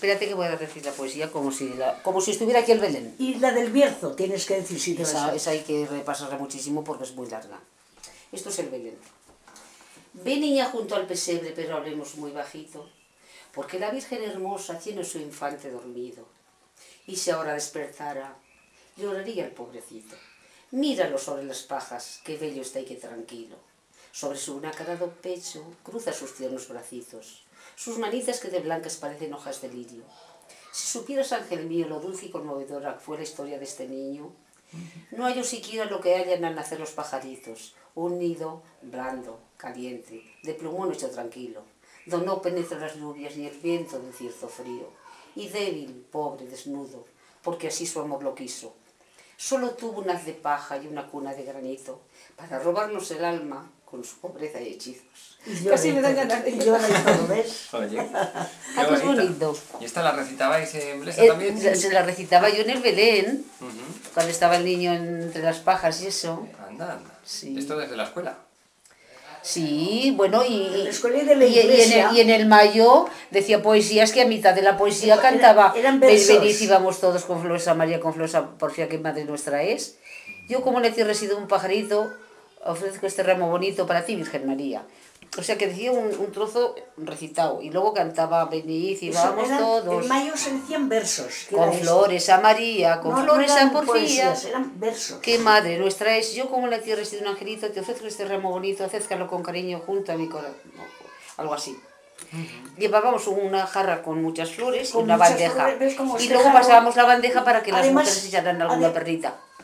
Espérate que voy a decir la poesía como si estuviera aquí el Belén. Y la del Bierzo, tienes que decir si te esa hay que repasarla muchísimo porque es muy larga. Esto es el Belén. Ve niña junto al pesebre, pero hablemos muy bajito, porque la Virgen hermosa tiene su infante dormido. Y si ahora despertara, lloraría el pobrecito. Míralo sobre las pajas, qué bello está y qué tranquilo. Sobre su nacarado pecho cruza sus tiernos bracitos, sus manitas que de blancas parecen hojas de lirio. Si supieras, ángel mío, lo dulce y conmovedora fue la historia de este niño, no hallo siquiera lo que hallan al nacer los pajaritos, un nido blando, caliente, de plumón hecho tranquilo, donde no penetran las lluvias ni el viento del cierto frío, y débil, pobre, desnudo, porque así su amor lo quiso. Solo tuvo un haz de paja y una cuna de granito para robarnos el alma con su pobreza y hechizos. Casi me dan ganas de llorar. Oye, Ah, qué bonito. ¿Y esta la recitabais en Blesa también? Se la recitaba yo en el Belén, cuando estaba el niño entre las pajas y eso. Anda, anda. Sí. ¿Esto desde la escuela? Sí, bueno, En la escuela de la iglesia. y en el mayo decía poesías que a mitad de la poesía cantaba. Eran versos. Venid y vamos todos con flores a María, con flores a Porfía, que madre nuestra es. Yo, como en la tierra he sido un pajarito, ofrezco este ramo bonito para ti, Virgen María. O sea que decía un trozo recitado y luego cantaba venid y vamos todos. En mayo se decían versos. Con flores a María, con flores a Porfía. Poesías, eran versos. Que madre nuestra es, yo como en la tierra he sido un angelito, te ofrezco este ramo bonito, acércalo con cariño junto a mi corazón. No, algo así. Llevábamos una jarra con muchas flores y una bandeja. Y luego pasábamos la bandeja para que las mujeres echaran alguna perrita.